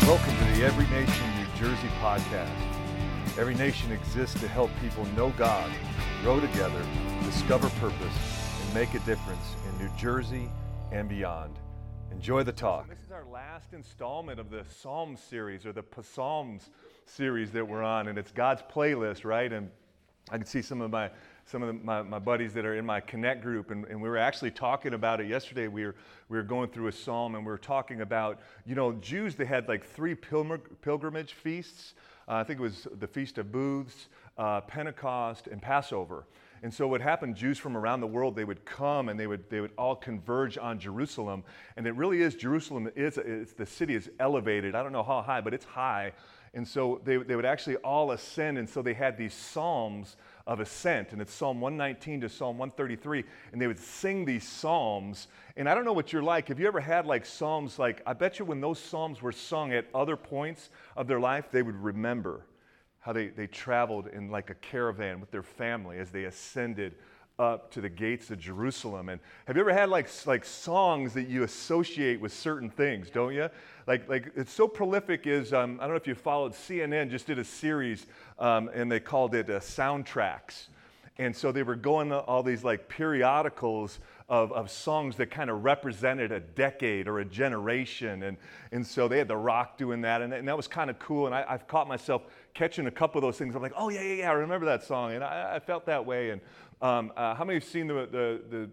Welcome to the Every Nation New Jersey podcast. Every Nation exists to help people know God, grow together, discover purpose, and make a difference in New Jersey and beyond. Enjoy the talk. This is our last installment of the Psalms series, or the Psalms series that we're on, and it's God's playlist, right? And I can see some of my buddies that are in my Connect group, and we were actually talking about it yesterday. We were going through a psalm, and we were talking about, Jews, they had like three pilgrimage feasts. I think it was the Feast of Booths, Pentecost, and Passover. And so what happened, Jews from around the world, they would come and they would all converge on Jerusalem. And it really is, Jerusalem the city is elevated. I don't know how high, but it's high. And so they would actually all ascend, and so they had these psalms of ascent, and it's Psalm 119 to Psalm 133, and they would sing these psalms. And I don't know what you're like. Have you ever had like psalms, like, I bet you when those psalms were sung at other points of their life, they would remember how they traveled in like a caravan with their family as they ascended up to the gates of Jerusalem. And have you ever had like songs that you associate with certain things, don't you? Like it's so prolific is, I don't know if you followed, CNN just did a series and they called it Soundtracks. And so they were going to all these like periodicals of songs that kind of represented a decade or a generation. And so they had The Rock doing that, and that was kind of cool. And I've caught myself catching a couple of those things. I'm like, oh, yeah, I remember that song. And I felt that way. And how many have seen the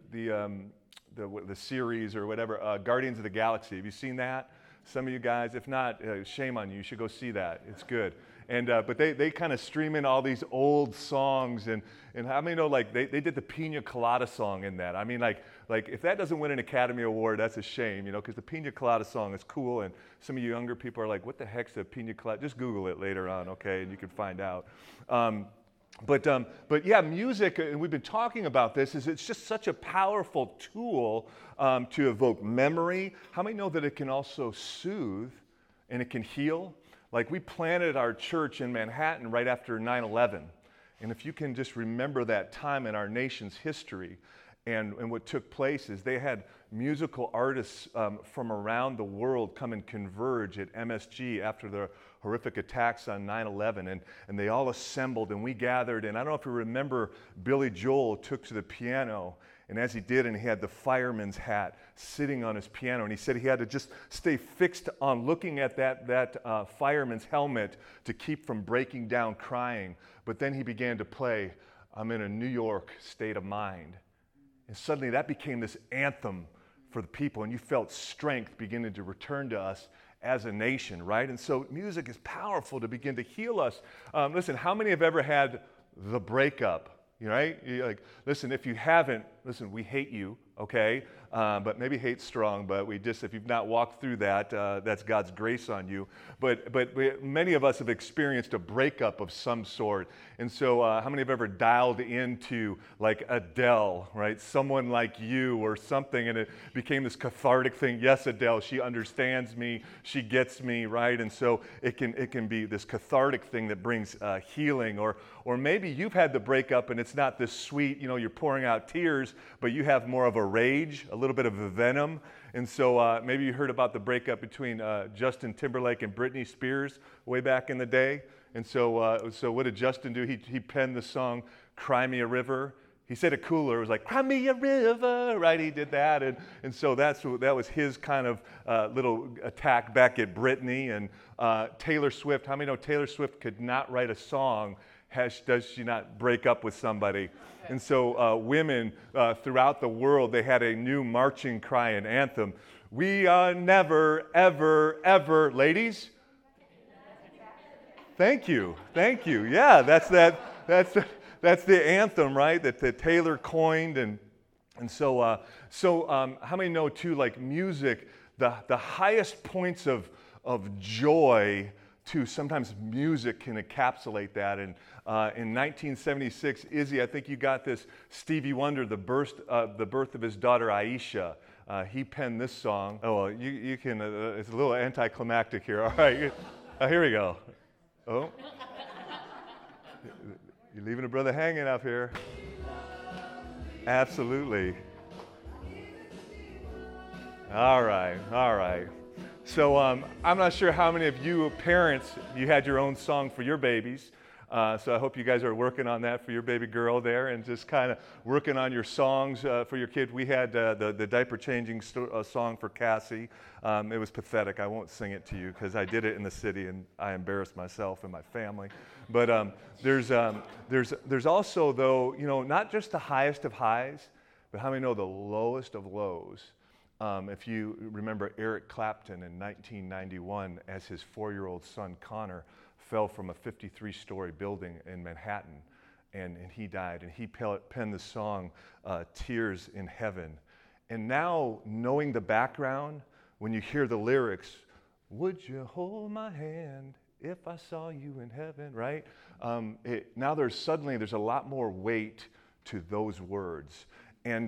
series or whatever, Guardians of the Galaxy? Have you seen that? Some of you guys, if not, shame on you. You should go see that. It's good. And but they kind of stream in all these old songs, and how many know like they did the Pina Colada song in that? I mean, like if that doesn't win an Academy Award, that's a shame, because the Pina Colada song is cool, and some of you younger people are like, what the heck's a Pina Colada? Just Google it later on, okay, and you can find out. But yeah, music, and we've been talking about this, it's just such a powerful tool to evoke memory. How many know that it can also soothe and it can heal? Like we planted our church in Manhattan right after 9/11. And if you can just remember that time in our nation's history and what took place is they had musical artists from around the world come and converge at MSG after the horrific attacks on 9/11, and they all assembled and we gathered. And I don't know if you remember, Billy Joel took to the piano, and as he did, and he had the fireman's hat sitting on his piano, and he said he had to just stay fixed on looking at that fireman's helmet to keep from breaking down crying. But then he began to play, I'm in a New York state of mind. And suddenly that became this anthem for the people, and you felt strength beginning to return to us as a nation, right? And so music is powerful to begin to heal us. Listen, how many have ever had the breakup? Right? Listen, if you haven't, listen, we hate you, okay? But maybe hate's strong, but if you've not walked through that, that's God's grace on you. But many of us have experienced a breakup of some sort. And so how many have ever dialed into like Adele, right? Someone like you or something, and it became this cathartic thing. Yes, Adele, she understands me, she gets me, right? And so it can be this cathartic thing that brings healing. Or maybe you've had the breakup and it's not this sweet, you're pouring out tears, but you have more of a rage, a little bit of a venom. And so maybe you heard about the breakup between Justin Timberlake and Britney Spears way back in the day. And so what did Justin do? He penned the song, Cry Me a River. He said it cooler. It was like, cry me a river, right? He did that. And so that was his kind of little attack back at Britney. And Taylor Swift, how many know Taylor Swift could not write a song does she not break up with somebody? And so women throughout the world, they had a new marching cry and anthem. We are never, ever, ever, ladies? Thank you. Yeah, that's the anthem, right? That Taylor coined. And so how many know too, like music, the highest points of joy too, sometimes music can encapsulate that. And in 1976, Izzy, I think you got this, Stevie Wonder, the birth of his daughter Aisha. He penned this song. Oh, well, you can, it's a little anticlimactic here. All right, here we go. Oh, you're leaving a brother hanging up here. Absolutely. All right. So I'm not sure how many of you parents, you had your own song for your babies. So I hope you guys are working on that for your baby girl there and just kind of working on your songs for your kid. We had the diaper changing song for Cassie. It was pathetic. I won't sing it to you because I did it in the city and I embarrassed myself and my family. But there's also, though, not just the highest of highs, but how many know the lowest of lows? If you remember Eric Clapton in 1991 as his 4-year-old son Connor fell from a 53-story building in Manhattan, and he died. And he penned the song Tears in Heaven. And now, knowing the background, when you hear the lyrics, would you hold my hand if I saw you in heaven, right? Now there's a lot more weight to those words. And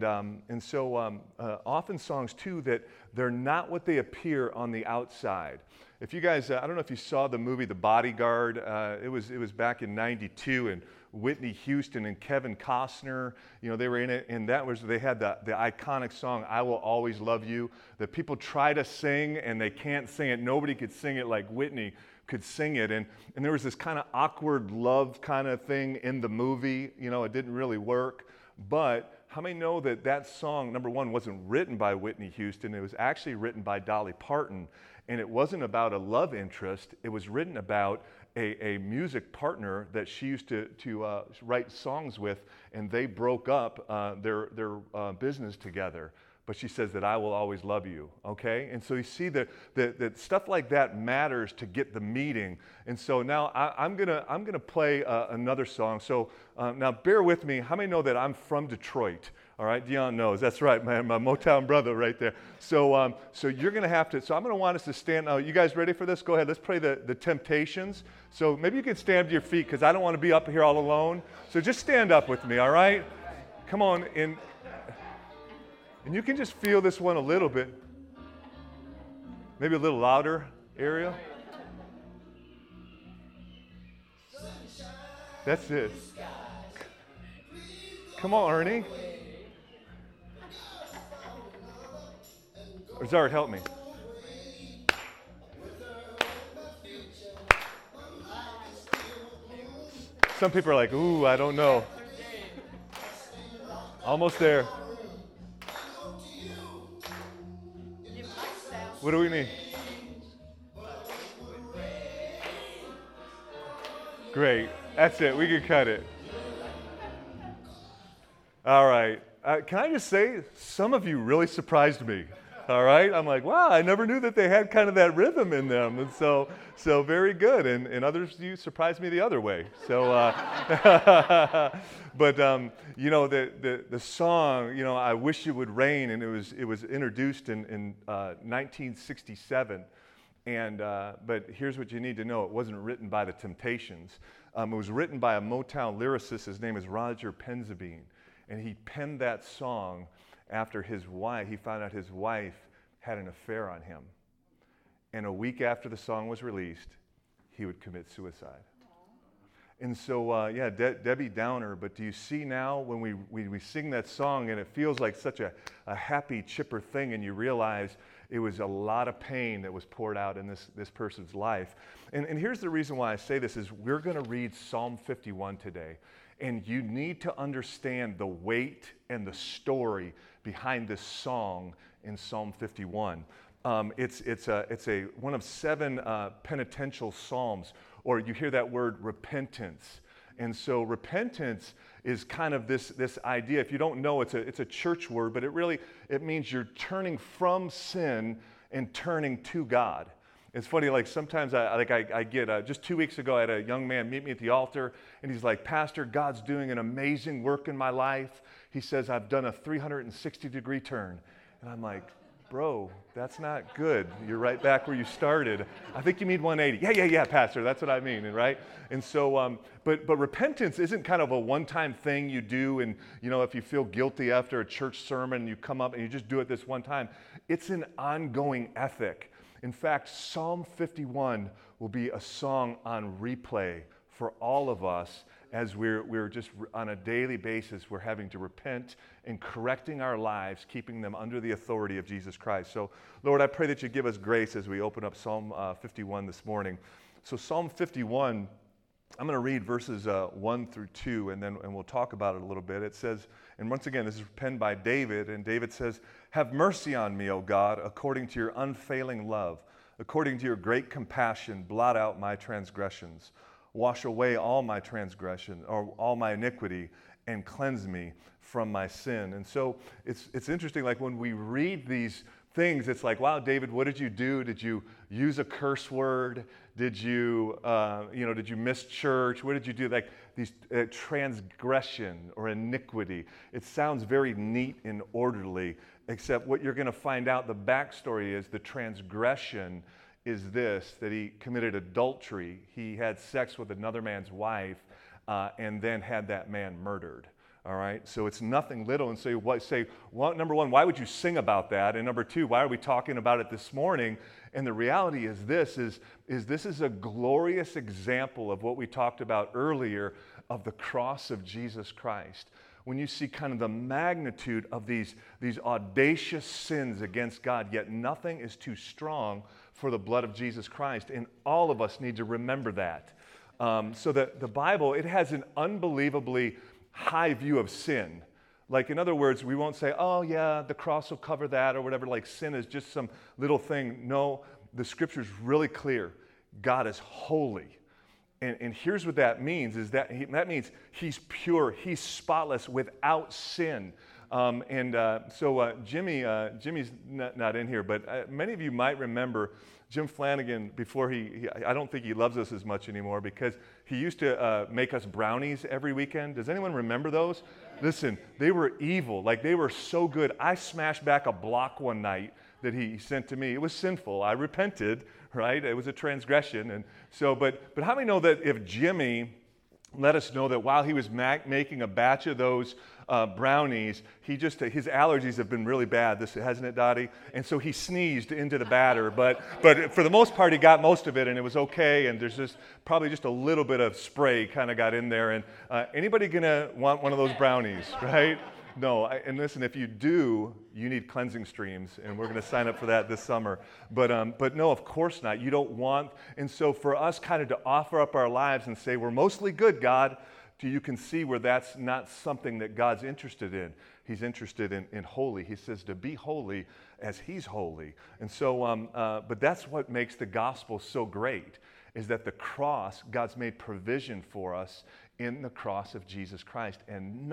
so often songs, too, that they're not what they appear on the outside. If you guys, I don't know if you saw the movie The Bodyguard. It was back in '92, and Whitney Houston and Kevin Costner, they were in it, and they had the iconic song, I Will Always Love You, that people try to sing, and they can't sing it. Nobody could sing it like Whitney could sing it, and there was this kind of awkward love kind of thing in the movie. It didn't really work, but how many know that song, number one, wasn't written by Whitney Houston? It was actually written by Dolly Parton, and it wasn't about a love interest. It was written about a music partner that she used to write songs with, and they broke up their business together. But she says that I will always love you, okay? And so you see that stuff like that matters to get the meeting. And so now I'm gonna play another song. So now bear with me. How many know that I'm from Detroit? All right, Dion knows. That's right, my Motown brother right there. So you're gonna have to. So I'm gonna want us to stand. You guys ready for this? Go ahead. Let's play the Temptations. So maybe you can stand to your feet because I don't want to be up here all alone. So just stand up with me. All right? Come on in. And you can just feel this one a little bit. Maybe a little louder, Ariel. That's it. Come on, Ernie. Or Zard, help me. Some people are like, ooh, I don't know. Almost there. What do we need? Great. That's it. We can cut it. All right. Can I just say, some of you really surprised me. All right. I'm like, wow, I never knew that they had kind of that rhythm in them. And so very good. And others, you surprised me the other way. So, but the song, I Wish It Would Rain, and it was introduced in 1967. And but here's what you need to know: it wasn't written by the Temptations. It was written by a Motown lyricist. His name is Roger Penzabene, and he penned that song after his wife. He found out his wife had an affair on him, and a week after the song was released, he would commit suicide. And so, Debbie Downer, but do you see now when we sing that song and it feels like such a happy, chipper thing, and you realize it was a lot of pain that was poured out in this person's life. And here's the reason why I say this is we're going to read Psalm 51 today. And you need to understand the weight and the story behind this song in Psalm 51. It's one of 7 penitential psalms, or you hear that word repentance. And so repentance is kind of this idea. If you don't know, it's a church word, but it means you're turning from sin and turning to God. It's funny, like sometimes I get, just 2 weeks ago, I had a young man meet me at the altar, and he's like, Pastor, God's doing an amazing work in my life. He says, I've done a 360-degree turn. And I'm like, bro, that's not good. You're right back where you started. I think you mean 180. Yeah, Pastor, that's what I mean, right? And so, but repentance isn't kind of a one-time thing you do, and if you feel guilty after a church sermon, you come up and you just do it this one time. It's an ongoing ethic. In fact, Psalm 51 will be a song on replay for all of us as we're just on a daily basis, we're having to repent and correcting our lives, keeping them under the authority of Jesus Christ. So, Lord, I pray that you give us grace as we open up Psalm 51 this morning. So Psalm 51, I'm going to read verses 1 through 2, and we'll talk about it a little bit. It says, and once again, this is penned by David, and David says, "Have mercy on me, O God, according to your unfailing love. According to your great compassion, blot out my transgressions. Wash away all my transgression, or all my iniquity, and cleanse me from my sin." And so it's interesting, like when we read these things, it's like, wow, David, what did you do? Did you use a curse word? Did you, did you miss church? What did you do? Like these transgression or iniquity. It sounds very neat and orderly, except what you're going to find out, the backstory is the transgression is this, that he committed adultery. He had sex with another man's wife and then had that man murdered. All right, so it's nothing little. And so you say, well, number one, why would you sing about that? And number two, why are we talking about it this morning? And the reality is this is a glorious example of what we talked about earlier of the cross of Jesus Christ. When you see kind of the magnitude of these audacious sins against God, yet nothing is too strong for the blood of Jesus Christ. And all of us need to remember that. So that the Bible, it has an unbelievably high view of sin. Like, in other words, we won't say, oh yeah, the cross will cover that or whatever, like sin is just some little thing. No, the scripture's really clear. God is holy. And here's what that means, is that that means he's pure, he's spotless, without sin. Jimmy's not in here, but many of you might remember Jim Flanagan before I don't think he loves us as much anymore, because he used to make us brownies every weekend. Does anyone remember those? Listen, they were evil. Like, they were so good. I smashed back a block one night that he sent to me. It was sinful. I repented, right? It was a transgression. And so, but how many know that if Jimmy let us know that while he was making a batch of those brownies, his allergies have been really bad, hasn't it, Dottie? And so he sneezed into the batter, but for the most part, he got most of it, and it was okay, and there's probably just a little bit of spray kind of got in there, and anybody gonna want one of those brownies, right? No, and listen, if you do, you need cleansing streams, and we're going to sign up for that this summer. But no, of course not. You don't want, and so for us kind of to offer up our lives and say, we're mostly good, God, you can see where that's not something that God's interested in. He's interested in holy. He says to be holy as he's holy. And so, but that's what makes the gospel so great, is that the cross, God's made provision for us in the cross of Jesus Christ, and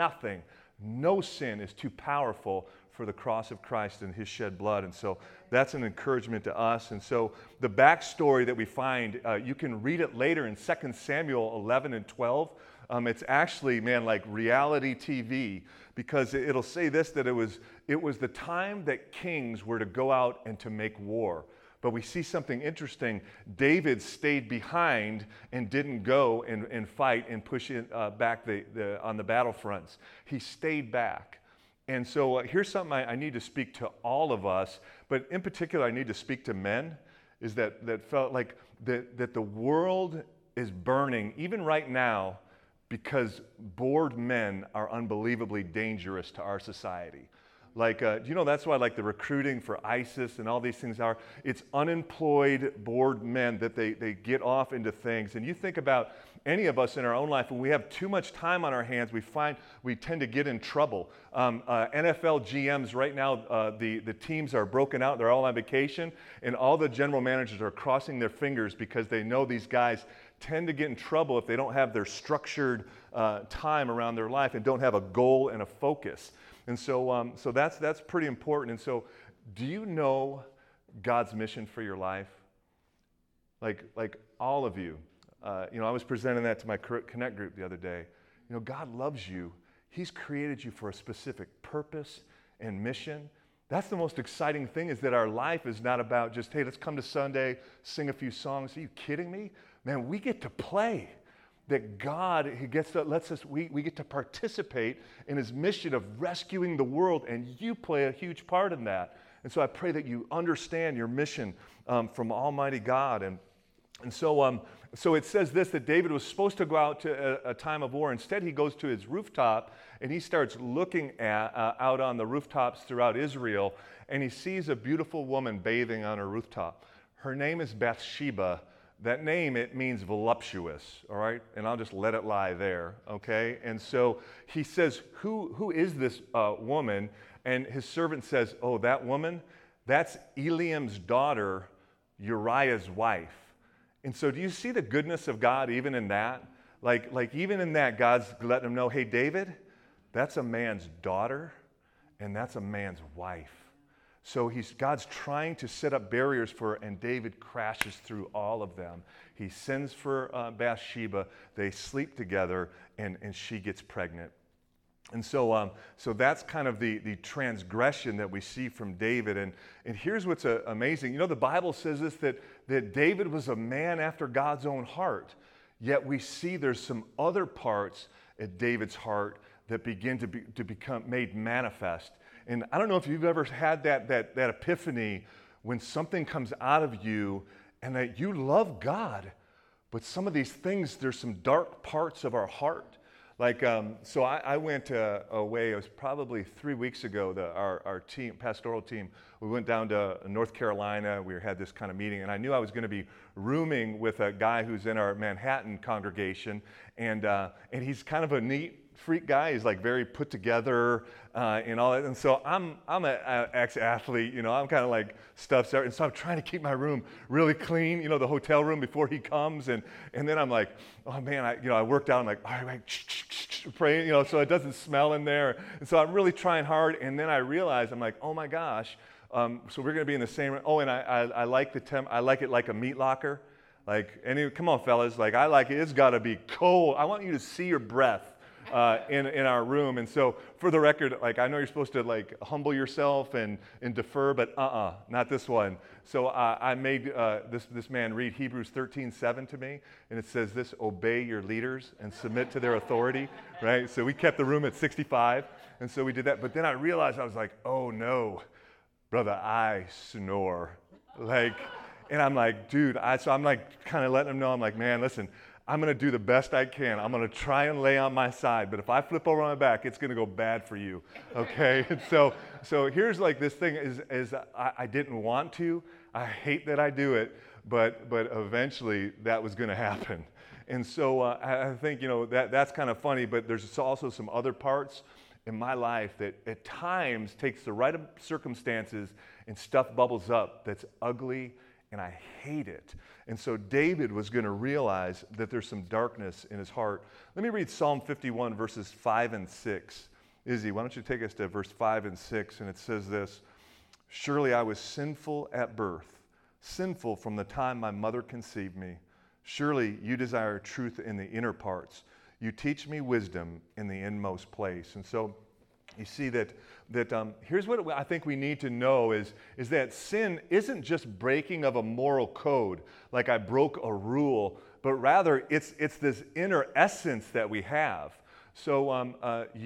no sin is too powerful for the cross of Christ and his shed blood. And so that's an encouragement to us. And so the backstory that we find, you can read it later in 2 Samuel 11 and 12. It's actually, like reality TV, because it'll say this, that it was the time that kings were to go out and to make war. But we see something interesting. David stayed behind and didn't go and fight and push back on the battlefronts. He stayed back. And so here's something I need to speak to all of us, but in particular I need to speak to men, is that felt like that the world is burning, even right now, because bored men are unbelievably dangerous to our society. Like, do you know that's why, like, the recruiting for ISIS and all these things are, it's unemployed, bored men that they get off into things. And you think about any of us in our own life, when we have too much time on our hands, we tend to get in trouble. NFL GMs right now, the teams are broken out, they're all on vacation, and all the general managers are crossing their fingers because they know these guys tend to get in trouble if they don't have their structured time around their life and don't have a goal and a focus. And so, that's pretty important. And so, do you know God's mission for your life? Like all of you. I was presenting that to my Connect group the other day. God loves you. He's created you for a specific purpose and mission. That's the most exciting thing, is that our life is not about just, hey, let's come to Sunday, sing a few songs. Are you kidding me? Man, we get to play. That God, we get to participate in his mission of rescuing the world, and you play a huge part in that. And so I pray that you understand your mission from Almighty God. And And so it says this, that David was supposed to go out to a time of war. Instead, he goes to his rooftop, and he starts looking out on the rooftops throughout Israel, and he sees a beautiful woman bathing on her rooftop. Her name is Bathsheba. That name, it means voluptuous, all right? And I'll just let it lie there, okay? And so he says, who is this woman? And his servant says, oh, that woman, that's Eliam's daughter, Uriah's wife. And so do you see the goodness of God even in that? Like even in that, God's letting him know, hey, David, that's a man's daughter, and that's a man's wife. So God's trying to set up barriers for her, and David crashes through all of them. He sends for Bathsheba. They sleep together, and she gets pregnant. And so that's kind of the transgression that we see from David. And here's what's amazing. You know, the Bible says this, that David was a man after God's own heart. Yet we see there's some other parts at David's heart that begin to become made manifest. And I don't know if you've ever had that epiphany when something comes out of you and that you love God, but some of these things, there's some dark parts of our heart. Like, so I went away, it was probably 3 weeks ago, our team, pastoral team, we went down to North Carolina, we had this kind of meeting, and I knew I was going to be rooming with a guy who's in our Manhattan congregation, and he's kind of a neat freak guy. He's like very put together and all that. And so I'm an ex-athlete, you know, I'm kind of like stuffed out. And so I'm trying to keep my room really clean, you know, the hotel room before he comes. And then I'm like, oh man, I worked out. I'm like, all right, praying, you know, so it doesn't smell in there. And so I'm really trying hard. And then I realize, I'm like, oh my gosh. So we're going to be in the same room. Oh, and I like I like it like a meat locker. Like, come on, fellas. Like, I like it. It's got to be cold. I want you to see your breath. In our room. And so for the record, like, I know you're supposed to like humble yourself and defer, but not this one. So I made this man read Hebrews 13:7 to me, and it says this: obey your leaders and submit to their authority, right? So we kept the room at 65, and so we did that. But then I realized, I was like, oh no, brother, I snore. Like, and I'm like, dude, so I'm like kind of letting him know, I'm like, man, listen, I'm going to do the best I can. I'm going to try and lay on my side. But if I flip over on my back, it's going to go bad for you, okay? And so here's like this thing is I didn't want to. I hate that I do it, but eventually that was going to happen. And so I think, you know, that's kind of funny, but there's also some other parts in my life that at times takes the right circumstances and stuff bubbles up that's ugly, and I hate it. And so David was going to realize that there's some darkness in his heart. Let me read Psalm 51, verses 5 and 6. Izzy, why don't you take us to verse 5 and 6, and it says this: surely I was sinful at birth, sinful from the time my mother conceived me. Surely you desire truth in the inner parts. You teach me wisdom in the inmost place. And so you see that here's what I think we need to know is that sin isn't just breaking of a moral code, like I broke a rule, but rather it's this inner essence that we have. So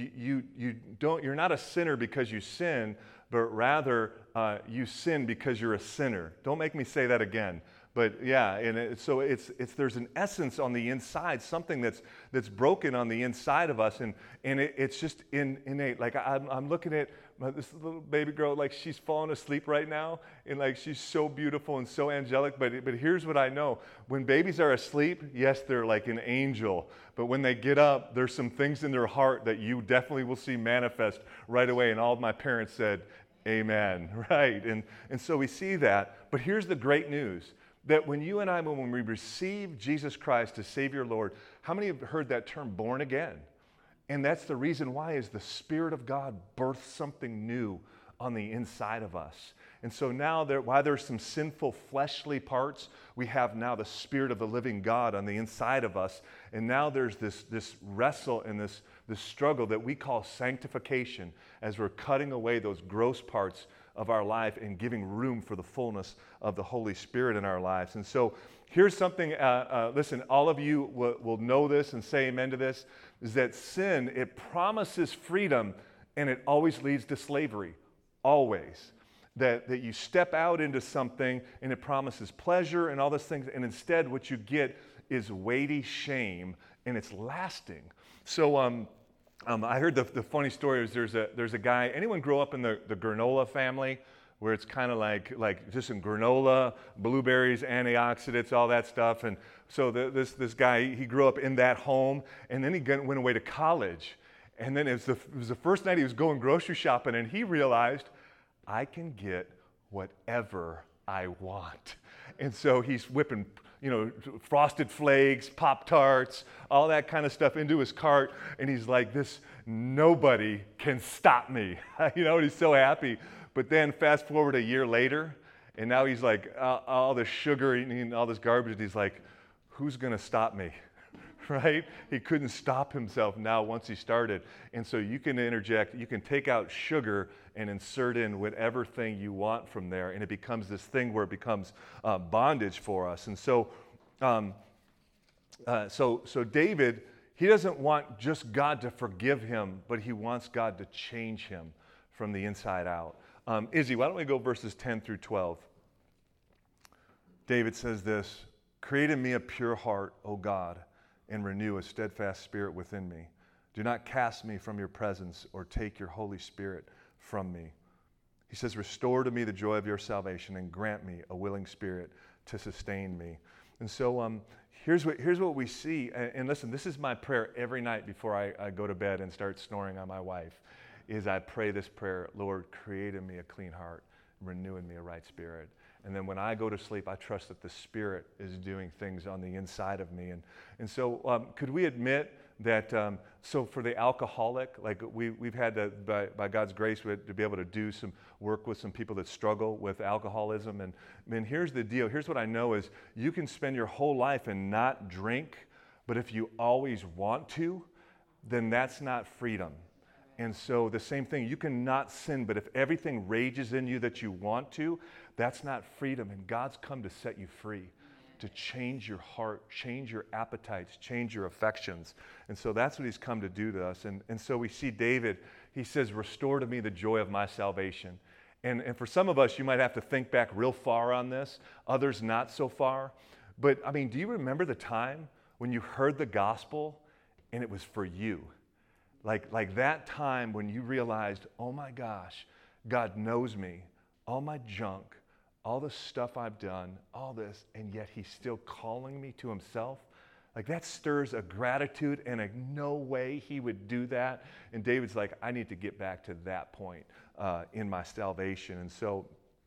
you're not a sinner because you sin, but rather you sin because you're a sinner. Don't make me say that again. But yeah, and so there's an essence on the inside, something that's broken on the inside of us, and it's just innate. Like I'm looking at this little baby girl, like she's falling asleep right now, and like she's so beautiful and so angelic. But here's what I know: when babies are asleep, yes, they're like an angel. But when they get up, there's some things in their heart that you definitely will see manifest right away. And all of my parents said, "Amen." Right? And so we see that. But here's the great news: that when you and I, when we receive Jesus Christ as Savior Lord, how many have heard that term, born again? And that's the reason why, is the Spirit of God births something new on the inside of us. And so now, while there's some sinful fleshly parts, we have now the Spirit of the living God on the inside of us. And now there's this wrestle and this struggle that we call sanctification, as we're cutting away those gross parts of our life and giving room for the fullness of the Holy Spirit in our lives. And so here's something, listen, all of you will know this and say amen to this, is that sin, it promises freedom, and it always leads to slavery, always. that you step out into something and it promises pleasure and all those things, and instead what you get is weighty shame, and it's lasting. So I heard the funny story is there's a guy, anyone grow up in the granola family, where it's kind of like just in granola, blueberries, antioxidants, all that stuff. And so this guy, he grew up in that home, and then he went away to college. And then it was the first night he was going grocery shopping, and he realized, I can get whatever I want. And so he's whipping, Frosted Flakes, Pop-Tarts, all that kind of stuff into his cart, and he's like, nobody can stop me. And he's so happy. But then fast forward a year later, and now he's like, all this sugar and all this garbage, and he's like, who's gonna stop me? Right? He couldn't stop himself now once he started. And so you can interject, you can take out sugar and insert in whatever thing you want from there, and it becomes this thing where it becomes bondage for us. And so, so David, he doesn't want just God to forgive him, but he wants God to change him from the inside out. Izzy, why don't we go verses 10 through 12? David says this, create in me a pure heart, O God, and renew a steadfast spirit within me. Do not cast me from your presence or take your Holy Spirit from me. He says, restore to me the joy of your salvation and grant me a willing spirit to sustain me. And so here's what we see. And listen, this is my prayer every night before I go to bed and start snoring on my wife, is I pray this prayer, Lord, create in me a clean heart, renew in me a right spirit. And then when I go to sleep, I trust that the Spirit is doing things on the inside of me. And so could we admit that, so for the alcoholic, like we've had to, by God's grace, to be able to do some work with some people that struggle with alcoholism. And here's the deal. Here's what I know is you can spend your whole life and not drink, but if you always want to, then that's not freedom. And so the same thing, you cannot sin, but if everything rages in you that you want to, that's not freedom. And God's come to set you free, to change your heart, change your appetites, change your affections. And so that's what he's come to do to us. And so we see David, he says, restore to me the joy of my salvation. And for some of us, you might have to think back real far on this, others not so far. But I mean, do you remember the time when you heard the gospel and it was for you? Like that time when you realized, oh my gosh, God knows me, all my junk, all the stuff I've done, all this, and yet he's still calling me to himself. Like that stirs a gratitude, and no way he would do that. And David's like, I need to get back to that point in my salvation. And so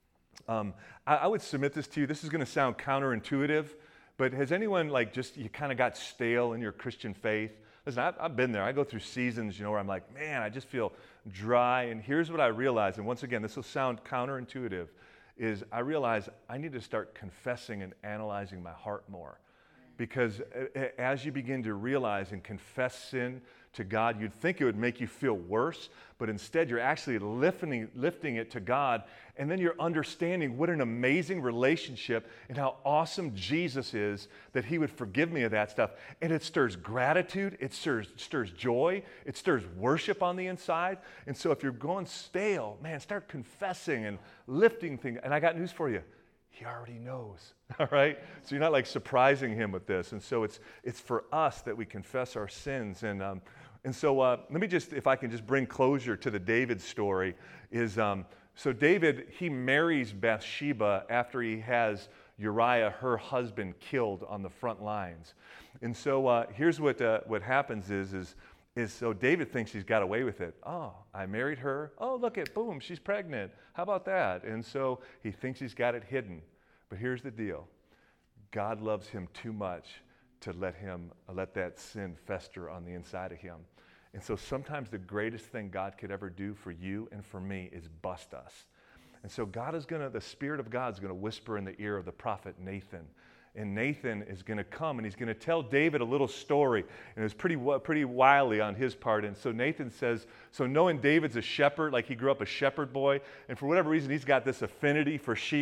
I would submit this to you. This is going to sound counterintuitive, but has anyone you kind of got stale in your Christian faith? Listen, I've been there. I go through seasons, where I'm like, man, I just feel dry. And here's what I realize, and once again, this will sound counterintuitive, is I realize I need to start confessing and analyzing my heart more. Because as you begin to realize and confess sin to God, you'd think it would make you feel worse, but instead you're actually lifting it to God, and then you're understanding what an amazing relationship and how awesome Jesus is that he would forgive me of that stuff. And it stirs gratitude, it stirs joy, it stirs worship on the inside. And so if you're going stale, man, start confessing and lifting things. And I got news for you. He already knows, all right? So you're not surprising him with this. And so it's for us that we confess our sins. And so let me if I can just bring closure to the David story, is so David, he marries Bathsheba after he has Uriah, her husband, killed on the front lines. And so here's what happens is so David thinks he's got away with it. Oh, I married her. Oh, look at, boom, she's pregnant. How about that? And so he thinks he's got it hidden. But here's the deal. God loves him too much to let that sin fester on the inside of him. And so sometimes the greatest thing God could ever do for you and for me is bust us. And so the Spirit of God is going to whisper in the ear of the prophet Nathan. And Nathan is going to come and he's going to tell David a little story. And it was pretty wily on his part. And so Nathan says, so knowing David's a shepherd, like he grew up a shepherd boy, and for whatever reason he's got this affinity for sheep.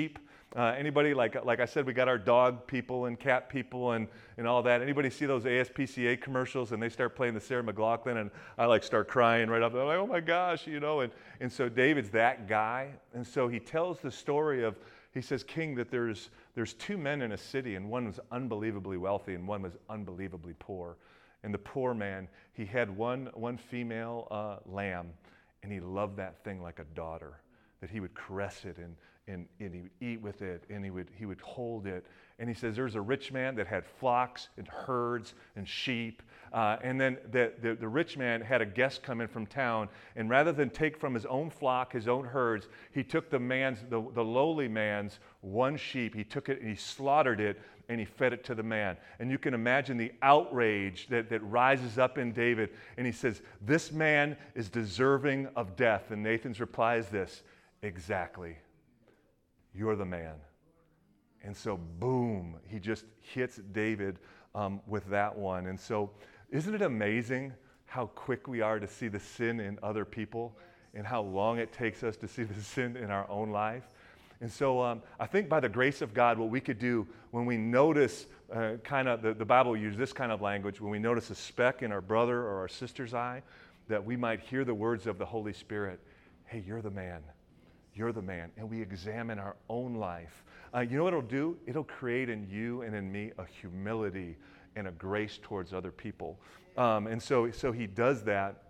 Anybody, like I said, we got our dog people and cat people and all that. Anybody see those ASPCA commercials and they start playing the Sarah McLachlan and I like start crying right up there, like, oh my gosh, you know. And so David's that guy. And so he tells the story of, he says, King, that there's two men in a city, and one was unbelievably wealthy and one was unbelievably poor. And the poor man, he had one female lamb, and he loved that thing like a daughter, that he would caress it and he would eat with it, and he would hold it. And he says there's a rich man that had flocks and herds and sheep. And then the rich man had a guest come in from town, and rather than take from his own flock, his own herds, he took the lowly man's one sheep. He took it and he slaughtered it, and he fed it to the man. And you can imagine the outrage that rises up in David. And he says, this man is deserving of death. And Nathan's reply is this: exactly. You're the man. And so, boom, he just hits David with that one. And so, isn't it amazing how quick we are to see the sin in other people and how long it takes us to see the sin in our own life? And so I think by the grace of God, what we could do when we notice the Bible uses this kind of language, when we notice a speck in our brother or our sister's eye, that we might hear the words of the Holy Spirit, hey, you're the man. You're the man. And we examine our own life. You know what it'll do? It'll create in you and in me a humility and a grace towards other people. And so he does that.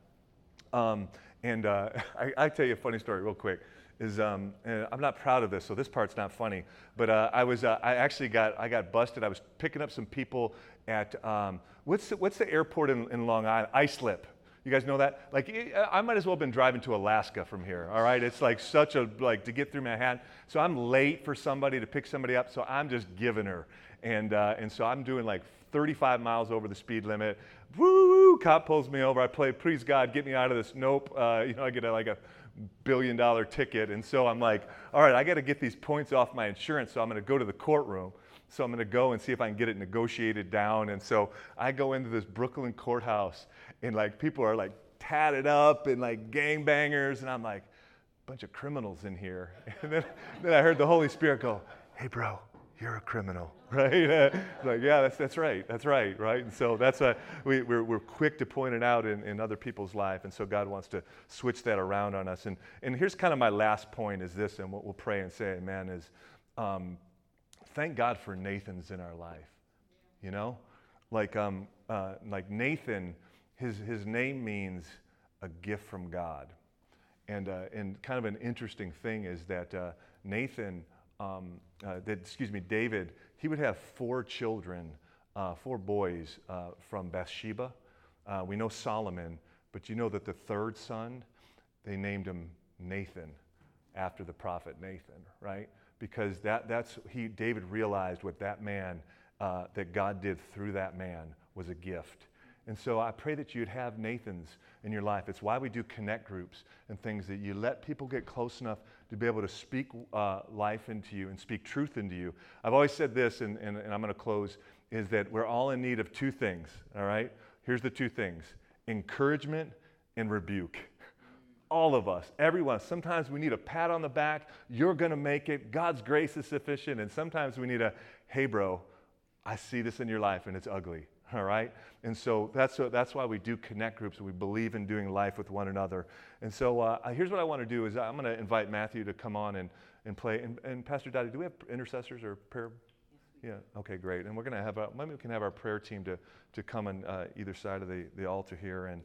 I tell you a funny story real quick. And I'm not proud of this, so this part's not funny. But I got busted. I was picking up some people at what's the airport in Long Island? Islip. You guys know that? Like, I might as well have been driving to Alaska from here, all right? It's like to get through Manhattan. So I'm late for somebody to pick somebody up, so I'm just giving her. And so I'm doing like 35 miles over the speed limit. Woo! Cop pulls me over. I play, please God, get me out of this. Nope. I get like a $1 billion ticket. And so I'm like, all right, I got to get these points off my insurance, so I'm going to go to the courtroom. So I'm going to go and see if I can get it negotiated down. And so I go into this Brooklyn courthouse, and like people are like tatted up and like gangbangers, and I'm like, bunch of criminals in here. And then I heard the Holy Spirit go, hey bro, you're a criminal, right? Like, yeah, that's right, right? And so that's we're quick to point it out in other people's life, and so God wants to switch that around on us. And here's kind of my last point is this, and what we'll pray and say, amen, is thank God for Nathans in our life, you know? Like Nathan, his name means a gift from God. And kind of an interesting thing is that David, he would have 4 children, 4 boys from Bathsheba. We know Solomon, but you know that the third son, they named him Nathan after the prophet Nathan, right? Because David realized what that man, that God did through that man was a gift. And so I pray that you'd have Nathans in your life. It's why we do connect groups and things, that you let people get close enough to be able to speak life into you and speak truth into you. I've always said this, and I'm going to close, is that we're all in need of 2 things, all right? Here's the 2 things: encouragement and rebuke. All of us, everyone. Sometimes we need a pat on the back. You're going to make it. God's grace is sufficient. And sometimes we need a, hey, bro, I see this in your life and it's ugly. All right? And so that's why we do connect groups. We believe in doing life with one another. And so here's what I want to do is I'm going to invite Matthew to come on and play. And Pastor Dottie, do we have intercessors or prayer? Yeah. Okay, great. And we're going to have maybe we can have our prayer team to come on either side of the altar here. And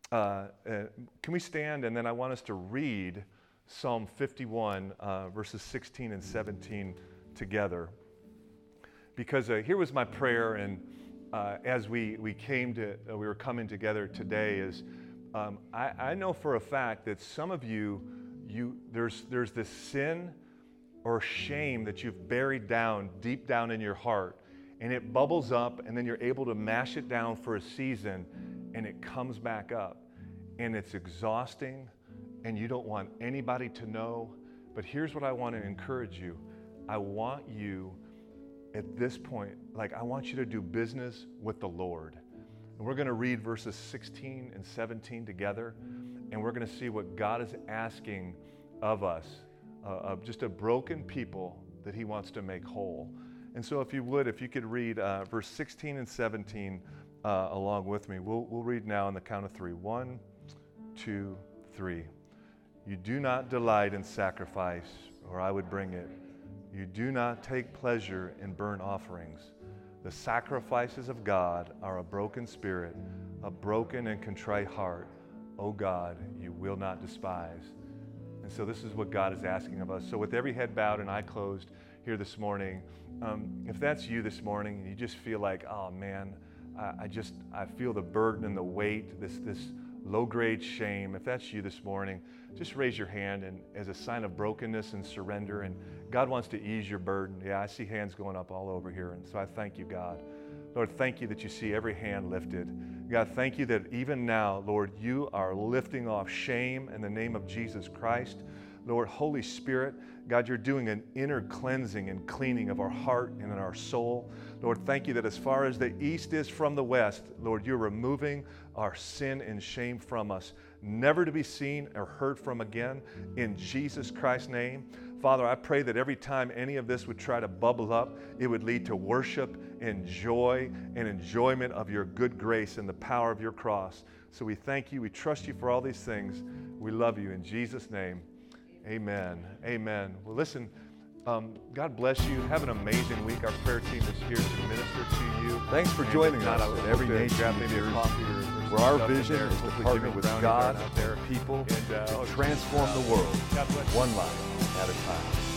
can we stand? And then I want us to read Psalm 51, verses 16 and 17 together. Because here was my prayer, and as we were coming together today, is I know for a fact that some of you there's this sin or shame that you've buried down deep down in your heart, and it bubbles up, and then you're able to mash it down for a season, and it comes back up, and it's exhausting, and you don't want anybody to know. But here's what I want to encourage you. I want you at this point, I want you to do business with the Lord. And we're going to read verses 16 and 17 together, and we're going to see what God is asking of us, of just a broken people that he wants to make whole. And so if you could read verse 16 and 17 along with me. We'll read now on the count of three. 1, 2, 3. You do not delight in sacrifice, or I would bring it. You do not take pleasure in burnt offerings. The sacrifices of God are a broken spirit, a broken and contrite heart. O God, you will not despise. And so this is what God is asking of us. So with every head bowed and eye closed here this morning, if that's you this morning and you just feel like, oh man, I feel the burden and the weight, this low-grade shame. If that's you this morning, just raise your hand and as a sign of brokenness and surrender. And God wants to ease your burden. Yeah, I see hands going up all over here. And so I thank you, God. Lord, thank you that you see every hand lifted. God, thank you that even now, Lord, you are lifting off shame in the name of Jesus Christ. Lord, Holy Spirit, God, you're doing an inner cleansing and cleaning of our heart and in our soul. Lord, thank you that as far as the east is from the west, Lord, you're removing our sin and shame from us, never to be seen or heard from again, in Jesus Christ's name. Father, I pray that every time any of this would try to bubble up, it would lead to worship and joy and enjoyment of your good grace and the power of your cross. So we thank you. We trust you for all these things. We love you in Jesus' name. Amen. Amen. Well, listen, God bless you. Have an amazing week. Our prayer team is here to minister to you. Thanst for joining us at Every Nation Series, where our vision is to partner with God, people, to transform the world, one life at a time.